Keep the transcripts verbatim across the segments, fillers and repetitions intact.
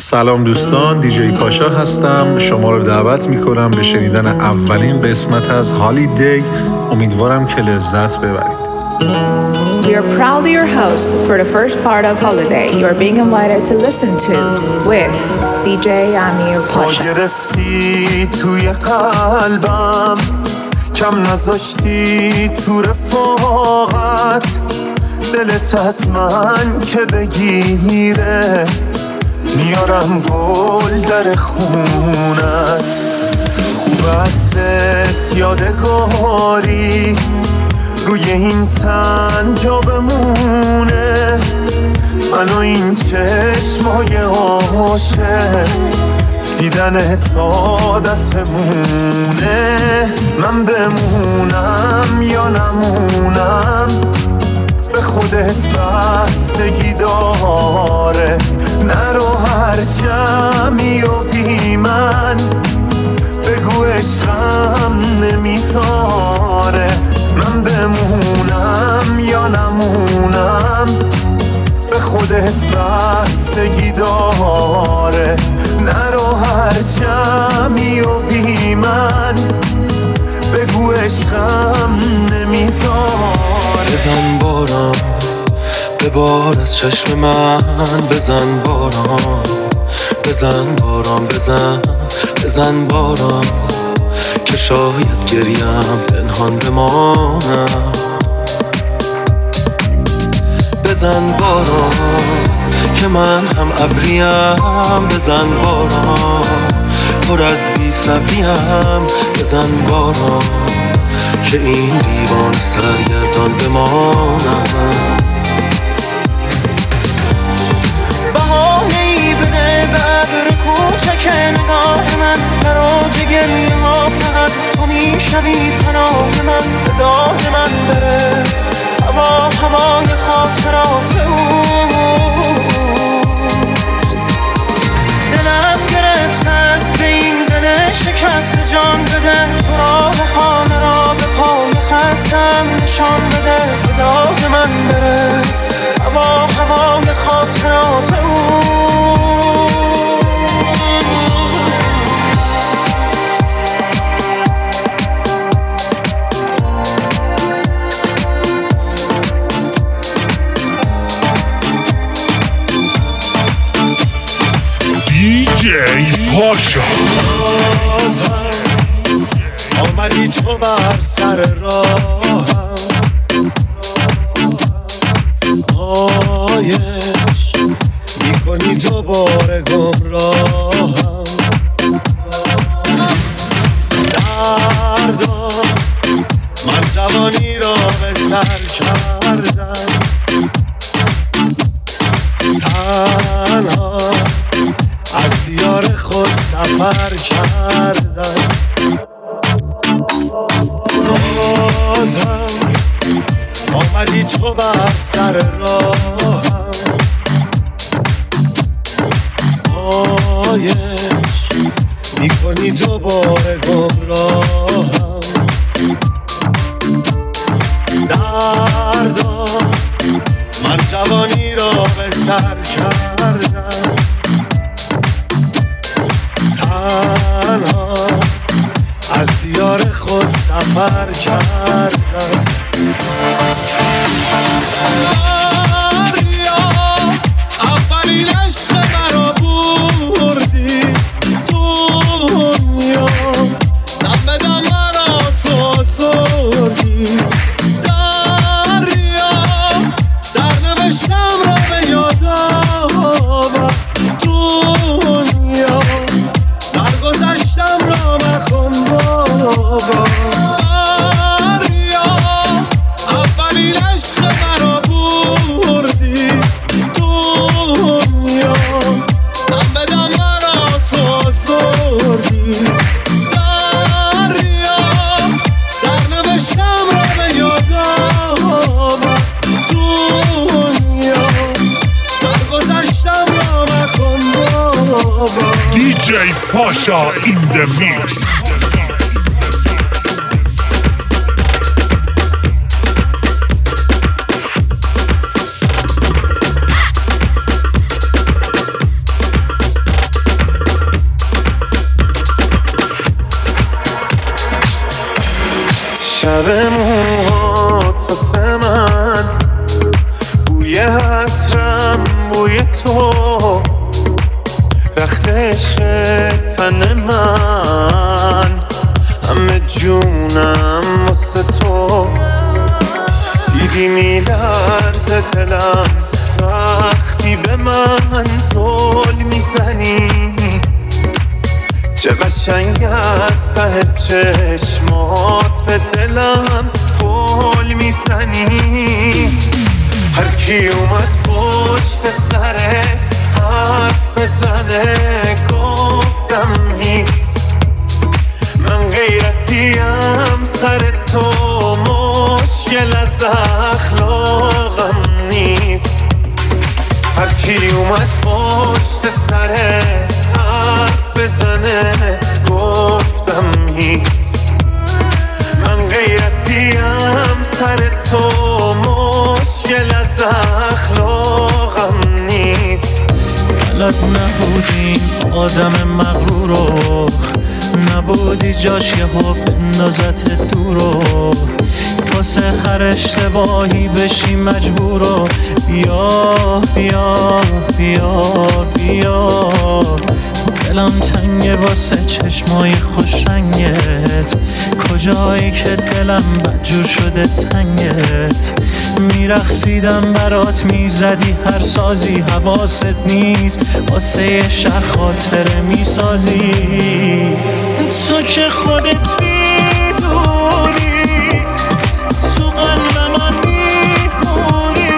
سلام دوستان، دیجی پاشا هستم. شما رو دعوت میکنم به شنیدن اولین قسمت از هالیدی. امیدوارم که لذت ببرید. We are proudly your host for the first part of Holiday. You are being invited to listen to with دی جی امیر پاشا. گرفتی توی قلبم، کم نذاشتی تو رفاقت، دلت از من که بگیره میارم گل در خونت. خوب عطرت یادگاری روی این تن جا بمونه، من و این چشمای عاشق دیدن عادتمونه. من بمونم یا نمونم به خودت بستگی داره، نرو هر جمعی و بی من بگو عشقم نمیذاره. من بمونم یا نمونم به خودت بستگی داره، نرو هر جمعی و بی من بگو عشقم نمیذاره. بزن باران به بار از چشم من، بزن باران بزن باران بزن بزن باران که شاید گریم پنهان بمانم. بزن باران که من هم ابریم، بزن باران پر از بی صبریم، بزن باران که این دیوان سرگردان بمانم. بهانه‌ای بده به ابر کوچک نگاه من، براج گریه ها فقط تو میشوی پناه من. به داد من برس هوا هوای خاطرات اوست. دلم گرفته است به این دل شکست، جان بده تو راه خانه را به پای خستم نشان بده. به داد من برس هوا هوای خاطرات اوست. دیجی پاشا. آمدی تو بر سر راهم، آیش میکنی دوباره گمراهم. دردا من جوانی را به سر کردم، تنها از دیار خود سفر کردم. بازم آمدی تو بر سر راهم، آیش میکنی دوباره گمراهم. دردا من جوانی را به سر کردم، تنها از دیار خود سفر کردم. دریا اولین عشق مرا بردی دنیا، دم به دم مرا تو آزردی. دریا سرنوشتم را به یاد آور، دنیا سرگذشتم را مکن باور. دریا اولین عشق مرا بردی دنیا، دم به دم مرا تو آزردی. دریا سرنوشتم را به یاد آور، دنیا سرگذشتم را مکن باور. دیجی پاشا in the mix. لب موهات واسه من بوی عطرم بوی تو رخت عشق تن من همه جونم واسه تو دیدی میلرزه دلم وقتی به من زل میزنی چه قشنگ از ته چشمات به دلم پل میزنی هر کی اومد پشت سرت حرف بزنه گفتم نیست من غیرتیم سر تو مشکل از اخلاقم نیست هر کی اومد پشت سرت حرف بزنه گفتم نیست من غیرتیم سر تو مشکل از اخلاقم نیست بلد نبودیم آدم مغرورو نبودی جاش یه حب بندازت دورو واسه هر اشتباهی بشی مجبورو بیا بیا بیا بیا دلم تنگه واسه چشمای خوشرنگت کجایی که دلم بدجور شده تنگت میرقصیدم برات میزدی هر سازی حواست نیست واسه یه شهر خاطره میسازی تو که خودت میدونی تو قلب من میمونی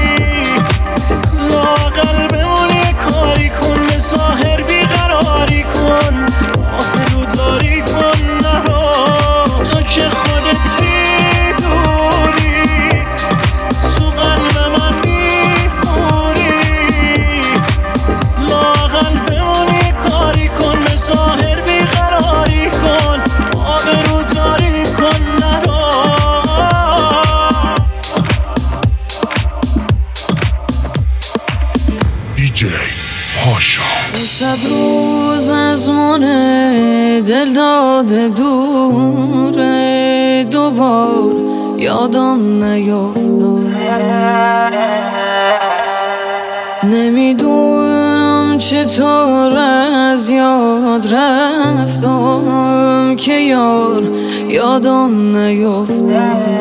لااقل بمون یه کاری کن به ظاهر بیقراری کن آهلوداری کن نرو تو که خودت میدونی تو قلب من میمونی لااقل بمون یه کاری کن به ظاهر بیقراری کن آهلوداری کن نرو دیجی پاشا صد روز از من دل داده دوره دوبار یادم نیفتاد نمیدونم چطور از یاد رفتم که یار یادم نیفتاد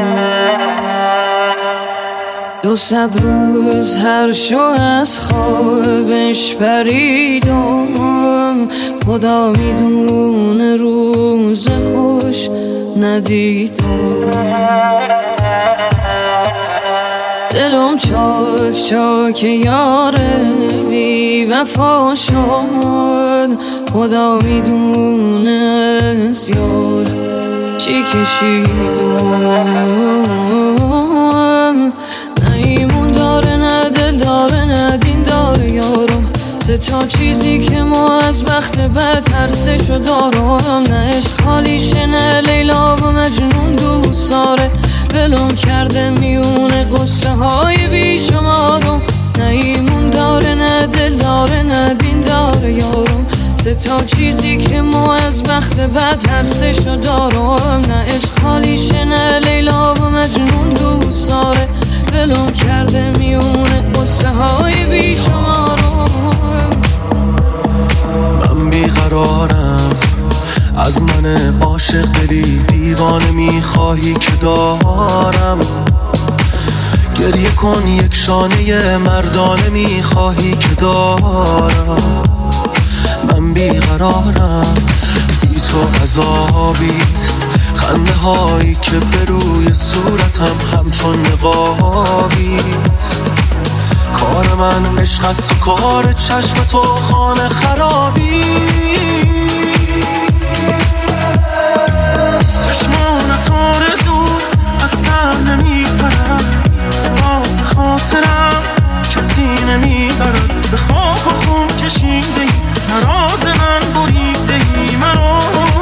دو صد روز هر شو از خوابش پریدم خدا میدونه روز خوش ندیدم دلم چاک چاک یاره بی وفا شد خدا میدونه از یار چی کشیدم نیمون داره نه دل داره نه دین داره یارم سه تا چیزی که ما از بخت بد هر سه شو دارم نه عشق خالیشه نه لیلا و مجنون دوست داره ولم کرده میونه قصه های بیشمارم نه ایمون داره نه دل داره نه دین داره یارم سه تا چیزی که ما از بخت بد هر سه شو دارم نه عشق خالیشه نه لیلا و مجنون دوست داره ولم کرده میونه قصه های بیشمارم من بیقرارم از من عاشق دلی دیوانه میخواهی که دارم گریه کن یک شانه مردانه میخواهی که دارم من بیقرارم بی تو عذابیست خنده هایی که به روی صورتم همچون نقابیست کار من عشق است و کار چشم تو خانه خرابی چشمان تو رزوست از سر نمیپرم باز خاطرم کسی نمیبرد به خاک و خون کشیده ای نراز من بریده ای منو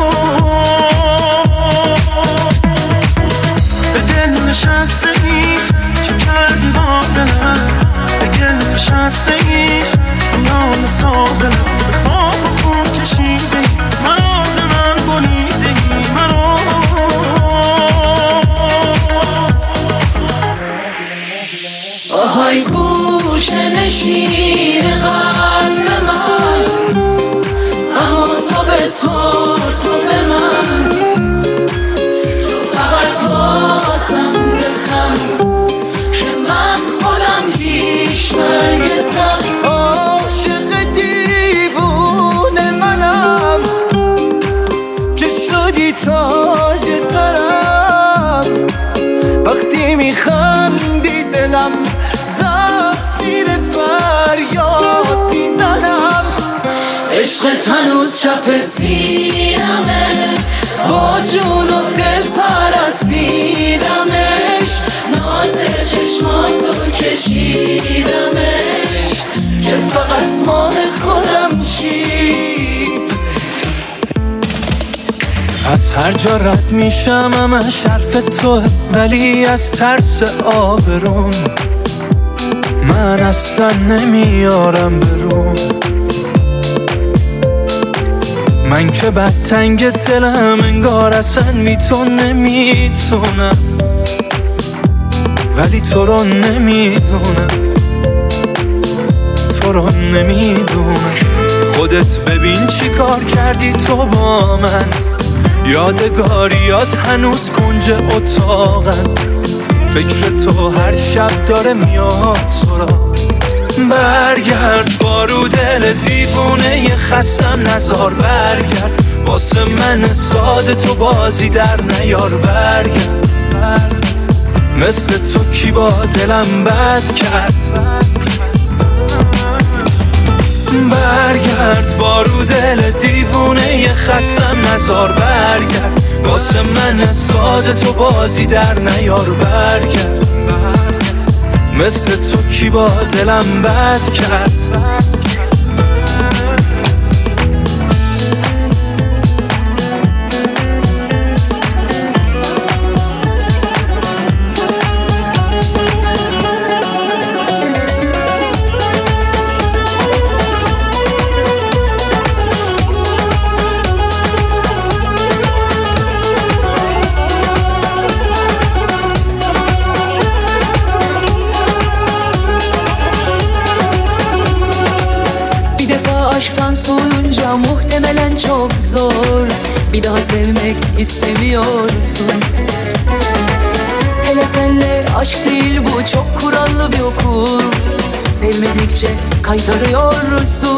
به دل نشسته ای چه کردی با دلم به گل نشسته ای میان سابلم به خاک و خون کشیده ای نراز من بریده ای منو عشقت هنوز چپ سینمه، با جون و دل پرستیدمش، ناز چشماتو کشیدمش که فقط مال خودم شی. از هر جا رد میشم همش حرف توه، ولی از ترس آبرون من اصلا نمیارم برون. من که بدتنگ دلم انگار اصلا بی تو نمیتونم، ولی تو رو نمیدونم، تو رو نمیدونم. خودت ببین چی کار کردی تو با من، یادگاریات هنوز کنج اتاقن، فکر تو هر شب داره میاد سراغ. برگرد بارو دل دیوونه خستم نزار، برگرد واسه من ساده تو بازی در نیار. برگرد مثل تو کی با دلم بد کرد، برگرد بارو دل دیوونه خستم نزار. برگرد واسه من ساده تو بازی در نیار. برگرد مثل تو کی با دلم بد کرد. Muhtemelen çok zor, bir daha sevmek istemiyorsun. Hele senle aşk değil bu, çok kurallı bir okul. Sevmedikçe kaytarıyorsun.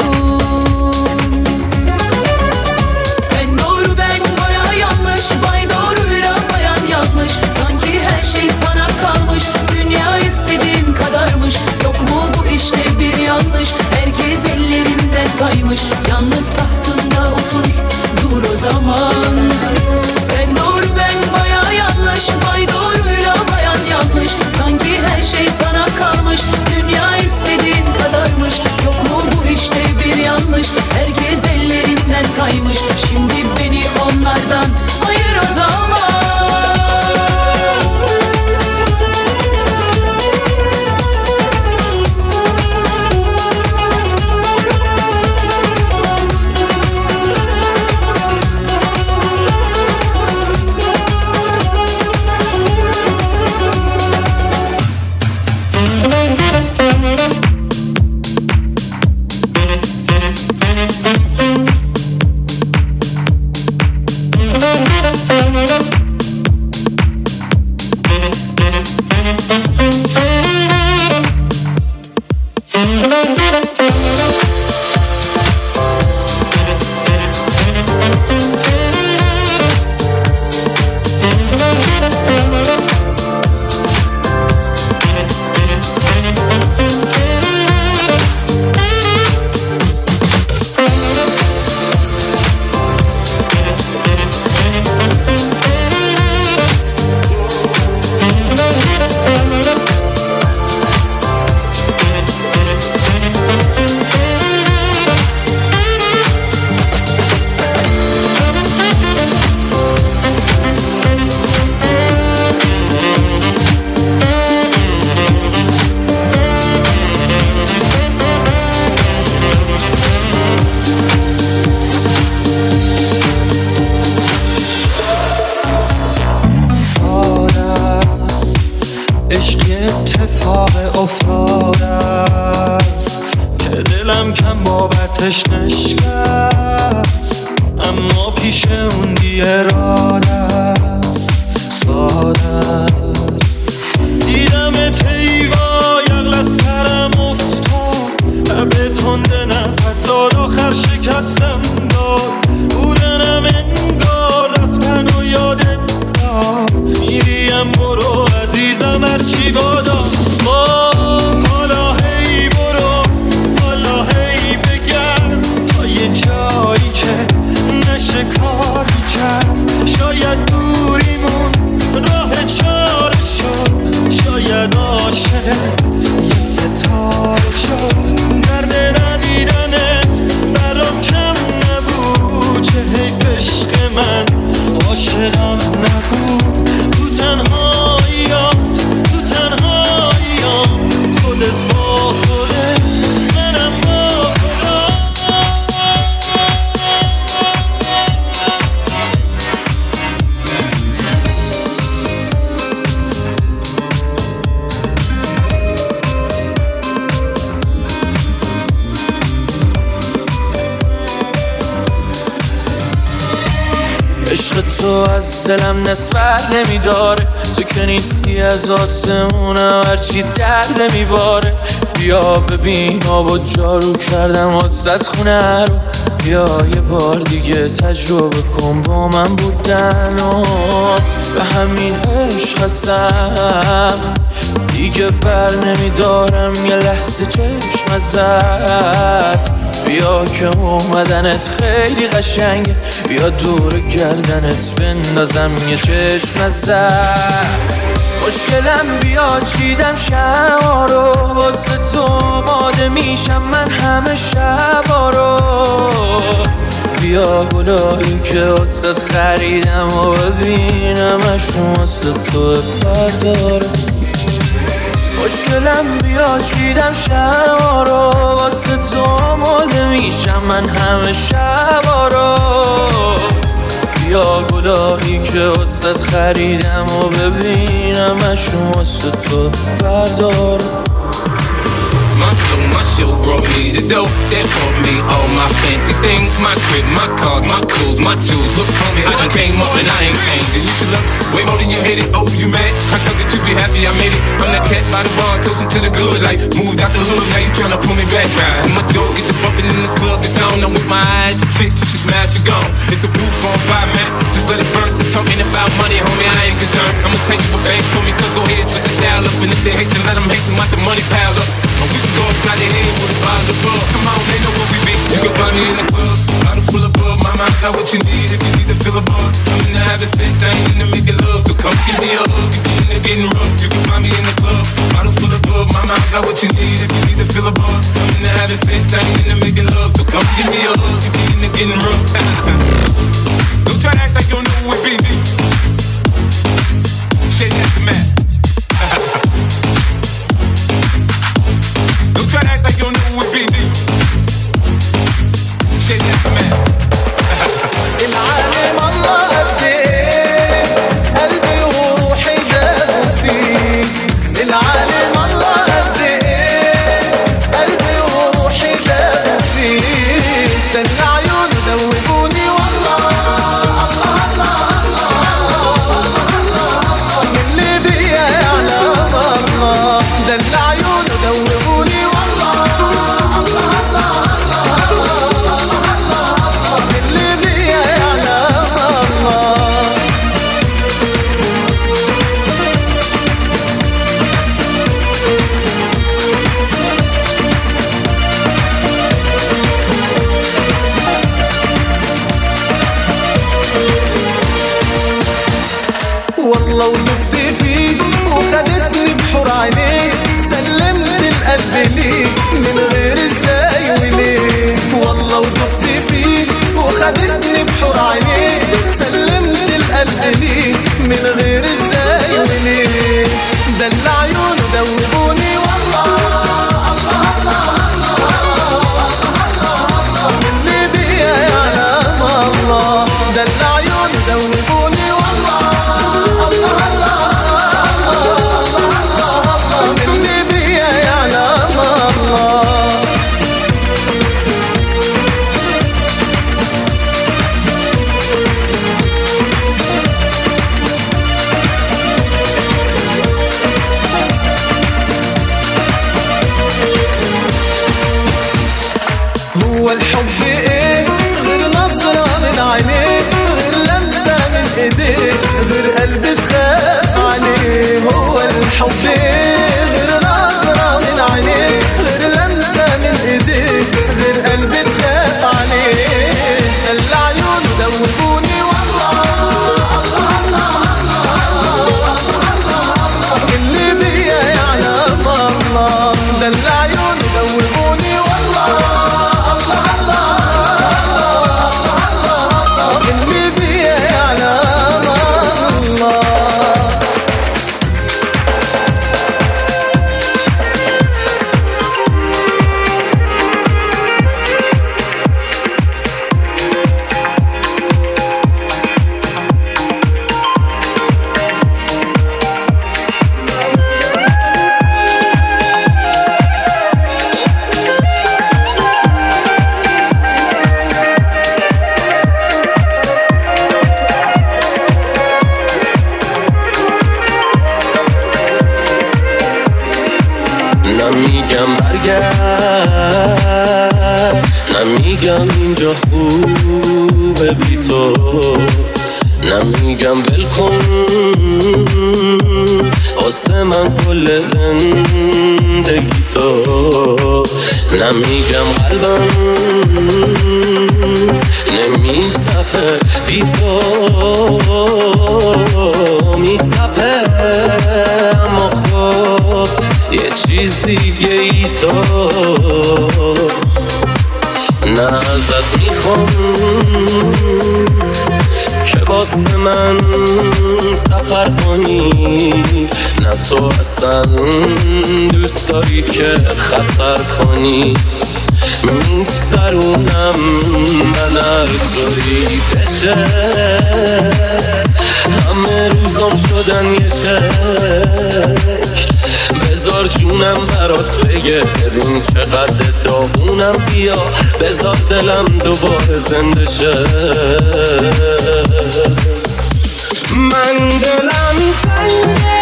Sen doğru ben baya yanlış, bay doğruyla bayan yanlış. Sanki her şey sana kalmış, dünya istediğin kadarmış. Yok mu bu işte bir yanlış, herkes ellerinden kaymış. Yalnız tahtında otur, dur o zaman. Sen doğru ben baya yanlış, bay doğruyla bayan yanlış. Sanki her şey sana kalmış, dünya istediğin kadarmış. Yok mu bu işte bir yanlış, herkes ellerinden kaymış. Şimdi beni onlardan ayır o zaman. حالا هی برو، حالا هی بگرد تا یه جا تو از دلم نسبت نمیداره، تو که نیستی از آسمونم هرچی درد میباره. بیا ببین آبا جارو کردم واسط خونه رو، بیا یه بار دیگه تجربه کن با من بودن و به همین عشق هستم دیگه بر نمیدارم یه لحظه چشم ازت. بیا که اومدنت خیلی قشنگه، بیا دور گردنت بندازم یه چشم ازت. خوشگلم بیا چیدم شما رو واسه تو آماده میشم من همه شبا رو. بیا گلایی که واسه خریدم و ببینم اشون واسه تو بردارم. خوشگلم بیا چیدم شما رو واسه تو آماده میشم من همه شبا رو. بیا گلایی که واسه خریدم و ببینم اشون واسه تو بردارم. My flow, my show brought me the dough that brought me all my fancy things. My crib, my cars, my clothes, my jewels. Look on me, I done came up and I ain't changing. You should love way more than you hate it. Oh, you mad? I thought that you be happy I made it. I'm that cat by the bar, toasting to the good life. Moved out the hood, now you tryna pull me back. And my jaw get the bumping in the club, it's on. I'm with my eyes, your chick, she smash, she gone. Hit the roof on fire, man. Just let it burn. Talking about money, homie, I ain't concerned. I'ma tell you what banks told me, cause go ahead, switch the style up. And if they hate, then let them hate them, watch the money pile up. And we can go upside the head with a bottle of bug. Come on, they know what we be. You can find me in the club, bottle full of bug. Mama, I got what you need if you need to fill a buzz. I'm in the having sex, I ain't in the making love. So come give me a hug if you're in the getting rough. You can find me in the club, bottle full of bug. Mama, I got what you need if you need to fill a buzz. I'm in the having sex, I ain't in the making love. So come give me a hug if you're in the getting rough. Don't try to act like you don't know who it be. Shit, that's the man. Don't try to act like you don't know who it be. Shit, that's the man. العالم الله قد ايه قلبي وروحي دابوا فيه. العالم الله قد ايه قلبي وروحي دابوا فيه. تن عيون دوبوني والله الله الله الله من اللي بيا يعلم الله. دن عيون دوبوني والله الله الله من اللي بيا يعلم الله. والله ولفت فيك وخدتني بحور عينيك. سلمت القلب ليك من غير ازاي وليه. والله ولفت فيك وخدتني بحور عينيك. سلمت القلب ليك من غير ازاي وليه. ده اللي عيونه دوبوني والله الله الله من اللي بيا يعلم الله. ده اللي عيونه دوبوني والله الله الله من اللي بيا يعلم الله. هو الحب ايه غير نظرة من عينيك، غير لمسة من ايديك، غير قلب تخاف عليه. هو الحب ايه غير نظرة من عينيك، غير لمسة من ايديك، غير قلب تخاف عليه. اللي عيونه دوبوني والله الله الله اللي بيا يعلم الله. ده اللي عيونه دوبوني والله اللي بيا يعلم الله. نمیگم اینجا خوبه بی تو، نمیگم بلکن واسه من کل زندگی تو، نمیگم قلبم نمیتپه بی تو، میتپه اما خب یه چیز دیگه ای تو، نه ازت میخوام که واسه من سفر کنی، نه تو اصلا دوست داری که خطر کنی، میگذرونم من هر طوری بشه، همه روزام شدن یه شک، بذار جونم برات بگه ببین چقدر داغونم، بیا بذار دلم دوباره زنده شه، من دلم تنگه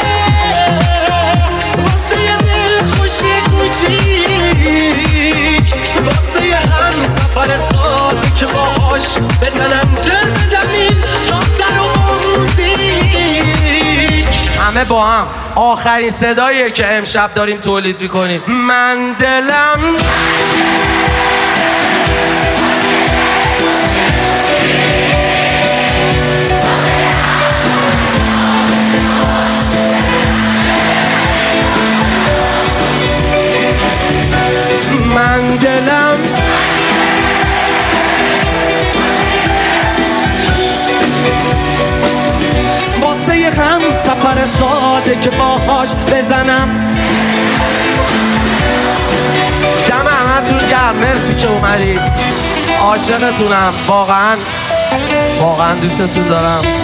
واسه یه دل خوشی کوچیک، واسه یه هم سفر ساده که باهاش بزنم جر بدمیم تا در و موزیک، همه با هم آخرین صداییه که امشب داریم تولید میکنیم. من دلم من دلم واسه یه هم سفر ساده که باهاش بزنم. دم همتون گرم، مرسی که اومدید، عاشقتونم، واقعا واقعا دوستتون دارم.